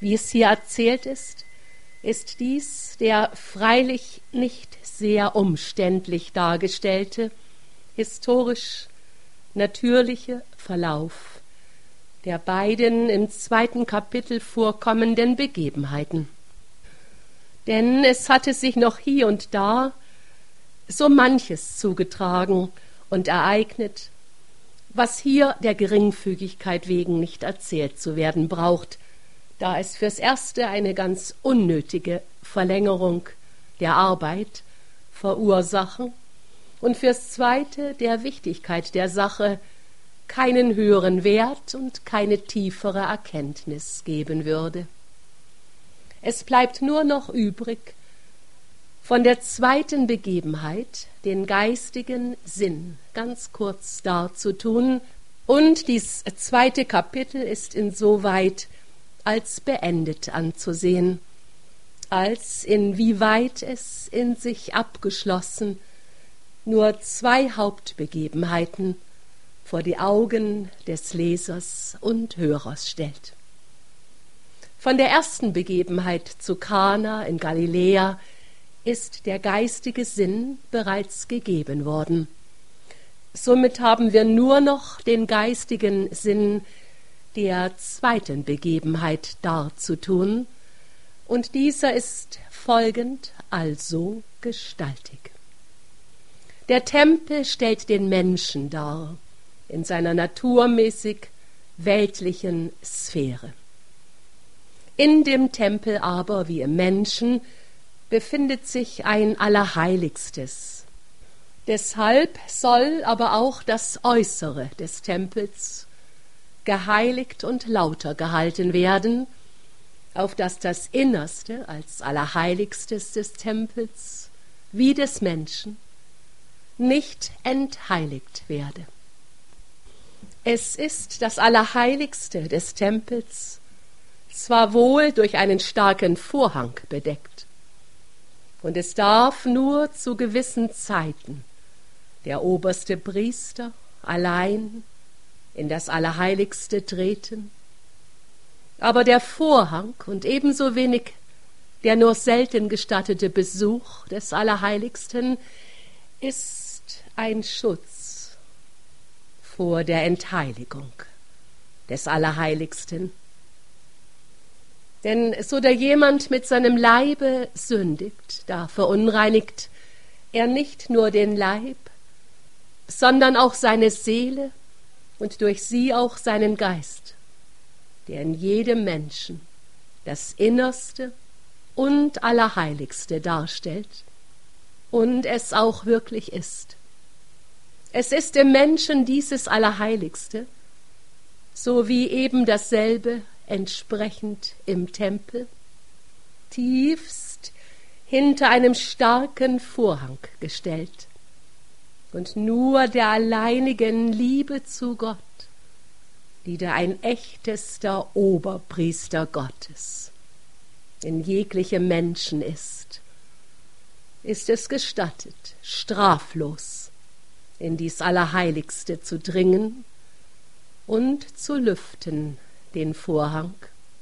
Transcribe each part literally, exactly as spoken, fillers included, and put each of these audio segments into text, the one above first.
Wie es hier erzählt ist, ist dies der freilich nicht sehr umständlich dargestellte, historisch natürliche Verlauf der beiden im zweiten Kapitel vorkommenden Begebenheiten. Denn es hatte sich noch hier und da so manches zugetragen und ereignet, was hier der Geringfügigkeit wegen nicht erzählt zu werden braucht, da es fürs Erste eine ganz unnötige Verlängerung der Arbeit verursachen und fürs Zweite der Wichtigkeit der Sache keinen höheren Wert und keine tiefere Erkenntnis geben würde. Es bleibt nur noch übrig, von der zweiten Begebenheit den geistigen Sinn ganz kurz darzutun, und dies zweite Kapitel ist insoweit als beendet anzusehen, als inwieweit es in sich abgeschlossen nur zwei Hauptbegebenheiten vor die Augen des Lesers und Hörers stellt. Von der ersten Begebenheit zu Kana in Galiläa ist der geistige Sinn bereits gegeben worden. Somit haben wir nur noch den geistigen Sinn der zweiten Begebenheit darzutun, und dieser ist folgend also gestaltig. Der Tempel stellt den Menschen dar, in seiner naturmäßig weltlichen Sphäre. In dem Tempel aber, wie im Menschen, befindet sich ein Allerheiligstes. Deshalb soll aber auch das Äußere des Tempels geheiligt und lauter gehalten werden, auf dass das Innerste als Allerheiligstes des Tempels wie des Menschen nicht entheiligt werde. Es ist das Allerheiligste des Tempels zwar wohl durch einen starken Vorhang bedeckt, und es darf nur zu gewissen Zeiten der oberste Priester allein in das Allerheiligste treten, aber der Vorhang und ebenso wenig der nur selten gestattete Besuch des Allerheiligsten ist ein Schutz vor der Entheiligung des Allerheiligsten. Denn so da jemand mit seinem Leibe sündigt, da verunreinigt er nicht nur den Leib, sondern auch seine Seele und durch sie auch seinen Geist, der in jedem Menschen das Innerste und Allerheiligste darstellt und es auch wirklich ist. Es ist im Menschen dieses Allerheiligste, so wie eben dasselbe entsprechend im Tempel, tiefst hinter einem starken Vorhang gestellt und nur der alleinigen Liebe zu Gott, die da ein echtester Oberpriester Gottes in jeglichem Menschen ist, ist es gestattet, straflos in dies Allerheiligste zu dringen und zu lüften den Vorhang.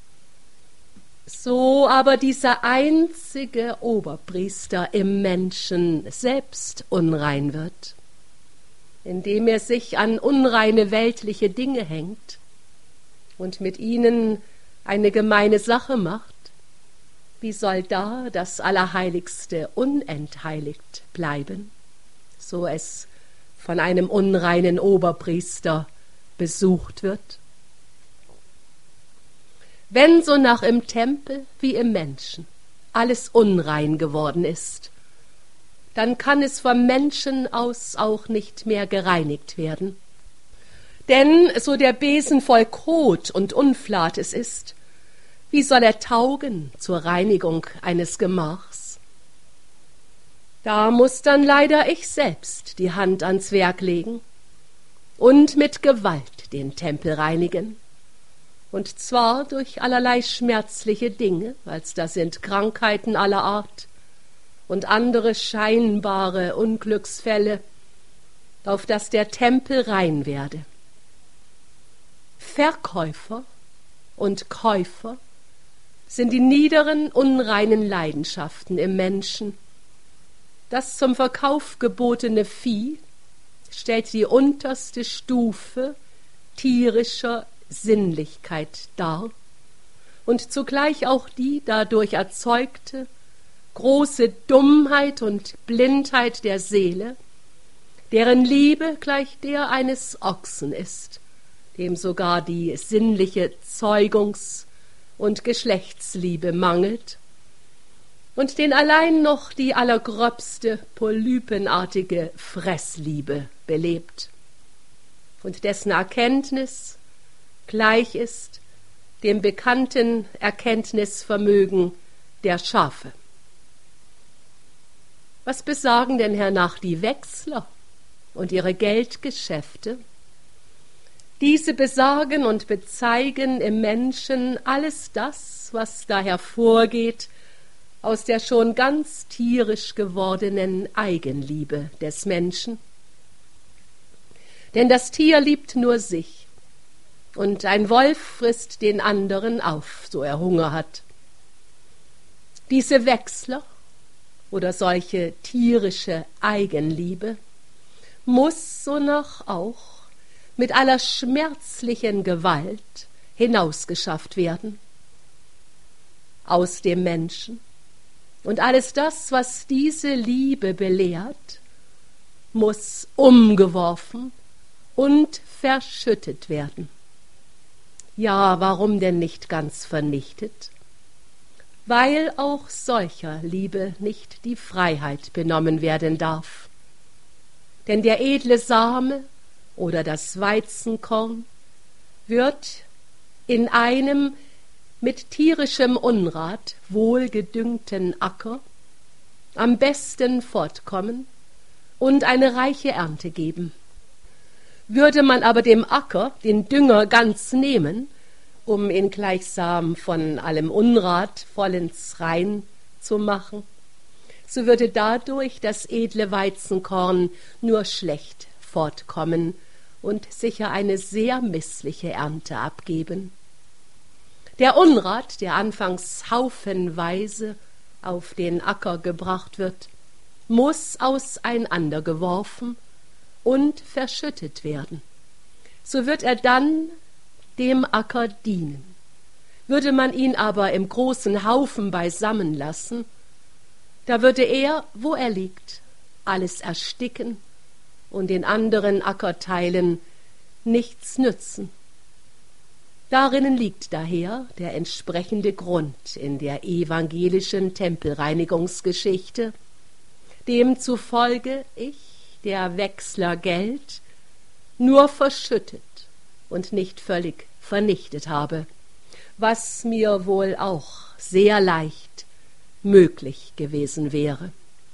So aber dieser einzige Oberpriester im Menschen selbst unrein wird, indem er sich an unreine weltliche Dinge hängt und mit ihnen eine gemeine Sache macht, wie soll da das Allerheiligste unentheiligt bleiben, so es von einem unreinen Oberpriester besucht wird? Wenn sonach im Tempel wie im Menschen alles unrein geworden ist, dann kann es vom Menschen aus auch nicht mehr gereinigt werden. Denn so der Besen voll Kot und Unflat es ist, wie soll er taugen zur Reinigung eines Gemachs? Da muß dann leider ich selbst die Hand ans Werk legen und mit Gewalt den Tempel reinigen, und zwar durch allerlei schmerzliche Dinge, als das sind Krankheiten aller Art und andere scheinbare Unglücksfälle, auf dass der Tempel rein werde. Verkäufer und Käufer sind die niederen, unreinen Leidenschaften im Menschen. Das zum Verkauf gebotene Vieh stellt die unterste Stufe tierischer Sinnlichkeit dar und zugleich auch die dadurch erzeugte große Dummheit und Blindheit der Seele, deren Liebe gleich der eines Ochsen ist, dem sogar die sinnliche Zeugungs- und Geschlechtsliebe mangelt und den allein noch die allergröbste polypenartige Fressliebe belebt und dessen Erkenntnis gleich ist dem bekannten Erkenntnisvermögen der Schafe. Was besagen denn hernach die Wechsler und ihre Geldgeschäfte? Diese besagen und bezeigen im Menschen alles das, was da hervorgeht aus der schon ganz tierisch gewordenen Eigenliebe des Menschen. Denn das Tier liebt nur sich, und ein Wolf frisst den anderen auf, so er Hunger hat. Diese Wechsler oder solche tierische Eigenliebe muss sonach auch mit aller schmerzlichen Gewalt hinausgeschafft werden aus dem Menschen. Und alles das, was diese Liebe belehrt, muss umgeworfen und verschüttet werden. Ja, warum denn nicht ganz vernichtet? Weil auch solcher Liebe nicht die Freiheit benommen werden darf. Denn der edle Same oder das Weizenkorn wird in einem mit tierischem Unrat wohlgedüngten Acker am besten fortkommen und eine reiche Ernte geben. Würde man aber dem Acker den Dünger ganz nehmen, um ihn gleichsam von allem Unrat vollends rein zu machen, so würde dadurch das edle Weizenkorn nur schlecht fortkommen und sicher eine sehr missliche Ernte abgeben. Der Unrat, der anfangs haufenweise auf den Acker gebracht wird, muss auseinandergeworfen und verschüttet werden. So wird er dann dem Acker dienen. Würde man ihn aber im großen Haufen beisammen lassen, da würde er, wo er liegt, alles ersticken und den anderen Ackerteilen nichts nützen. Darinnen liegt daher der entsprechende Grund in der evangelischen Tempelreinigungsgeschichte, demzufolge ich, der Wechsler Geld, nur verschüttet und nicht völlig vernichtet habe, was mir wohl auch sehr leicht möglich gewesen wäre.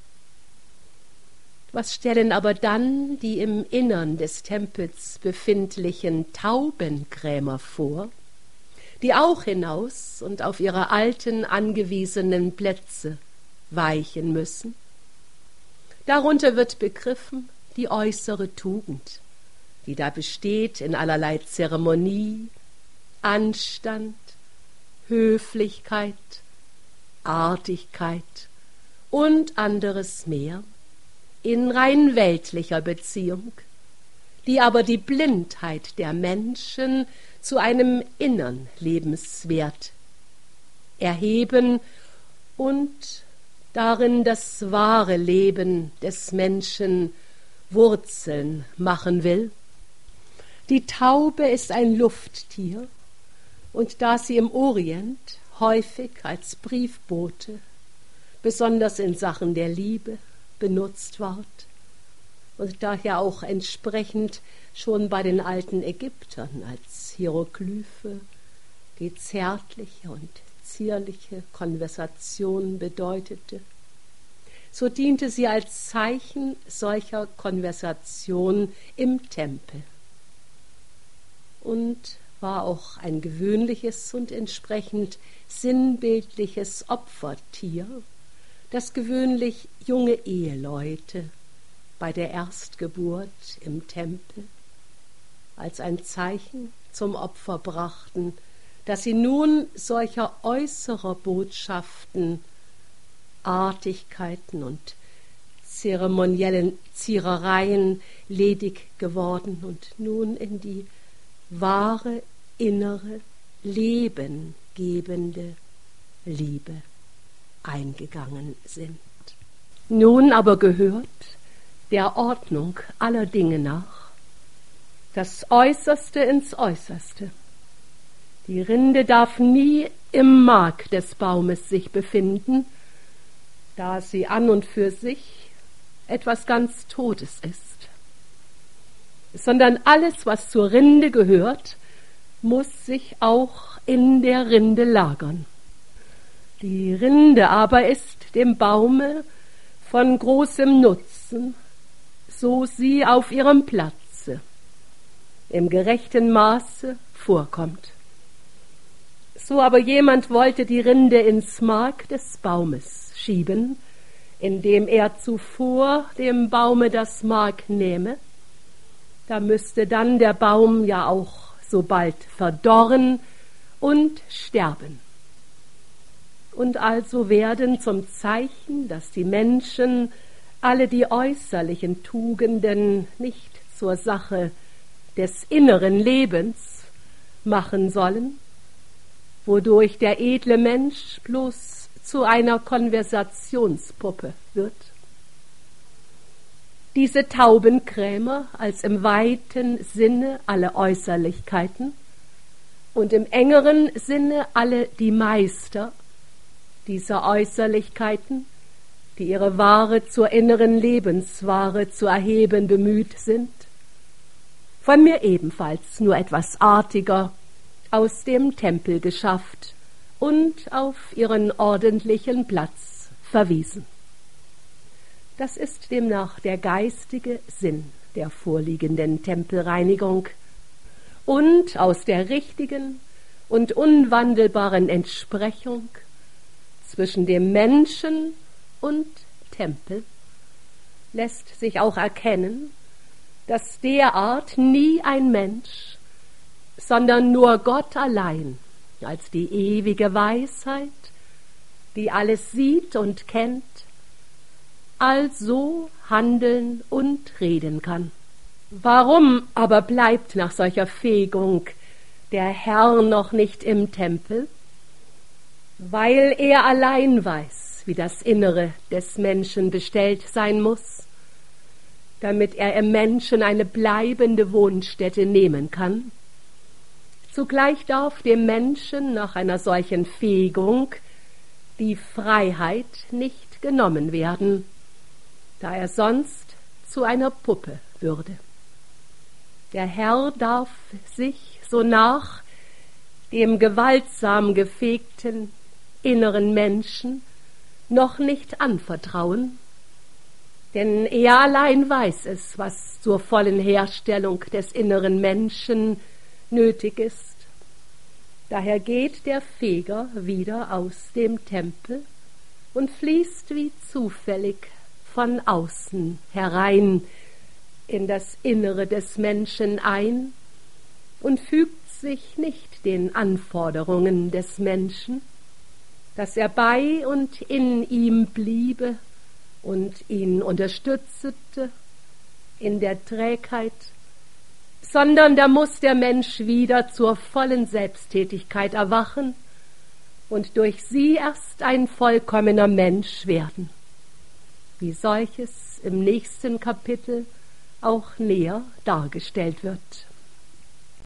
Was stellen aber dann die im Innern des Tempels befindlichen Taubenkrämer vor, die auch hinaus und auf ihre alten angewiesenen Plätze weichen müssen? Darunter wird begriffen die äußere Tugend, die da besteht in allerlei Zeremonie, Anstand, Höflichkeit, Artigkeit und anderes mehr, in rein weltlicher Beziehung, die aber die Blindheit der Menschen zu einem innern Lebenswert erheben und darin das wahre Leben des Menschen Wurzeln machen will. Die Taube ist ein Lufttier, und da sie im Orient häufig als Briefbote, besonders in Sachen der Liebe, benutzt ward und daher auch entsprechend schon bei den alten Ägyptern als Hieroglyphe die zärtliche und zierliche Konversation bedeutete, so diente sie als Zeichen solcher Konversation im Tempel und war auch ein gewöhnliches und entsprechend sinnbildliches Opfertier, das gewöhnlich junge Eheleute bei der Erstgeburt im Tempel als ein Zeichen zum Opfer brachten, dass sie nun solcher äußerer Botschaften, Artigkeiten und zeremoniellen Zierereien ledig geworden und nun in die wahre, innere, lebengebende Liebe eingegangen sind. Nun aber gehört der Ordnung aller Dinge nach das Äußerste ins Äußerste. Die Rinde darf nie im Mark des Baumes sich befinden, da sie an und für sich etwas ganz Totes ist, sondern alles, was zur Rinde gehört, muss sich auch in der Rinde lagern. Die Rinde aber ist dem Baume von großem Nutzen, so sie auf ihrem Platze im gerechten Maße vorkommt. So aber jemand wollte die Rinde ins Mark des Baumes schieben, indem er zuvor dem Baume das Mark nehme, da müsste dann der Baum ja auch so bald verdorren und sterben. Und also werden zum Zeichen, dass die Menschen alle die äußerlichen Tugenden nicht zur Sache des inneren Lebens machen sollen, wodurch der edle Mensch bloß zu einer Konversationspuppe wird. Diese Taubenkrämer als im weiten Sinne alle Äußerlichkeiten und im engeren Sinne alle die Meister dieser Äußerlichkeiten, die ihre Ware zur inneren Lebensware zu erheben bemüht sind, von mir ebenfalls nur etwas artiger aus dem Tempel geschafft und auf ihren ordentlichen Platz verwiesen. Das ist demnach der geistige Sinn der vorliegenden Tempelreinigung und aus der richtigen und unwandelbaren Entsprechung zwischen dem Menschen und Tempel lässt sich auch erkennen, dass derart nie ein Mensch, sondern nur Gott allein als die ewige Weisheit, die alles sieht und kennt, also handeln und reden kann. Warum aber bleibt nach solcher Fegung der Herr noch nicht im Tempel? Weil er allein weiß, wie das Innere des Menschen bestellt sein muss, damit er im Menschen eine bleibende Wohnstätte nehmen kann. Zugleich darf dem Menschen nach einer solchen Fegung die Freiheit nicht genommen werden, da er sonst zu einer Puppe würde. Der Herr darf sich sonach dem gewaltsam gefegten inneren Menschen noch nicht anvertrauen, denn er allein weiß es, was zur vollen Herstellung des inneren Menschen nötig ist. Daher geht der Feger wieder aus dem Tempel und fließt wie zufällig von außen herein in das Innere des Menschen ein und fügt sich nicht den Anforderungen des Menschen, dass er bei und in ihm bliebe und ihn unterstützte in der Trägheit, sondern da muss der Mensch wieder zur vollen Selbsttätigkeit erwachen und durch sie erst ein vollkommener Mensch werden, wie solches im nächsten Kapitel auch näher dargestellt wird.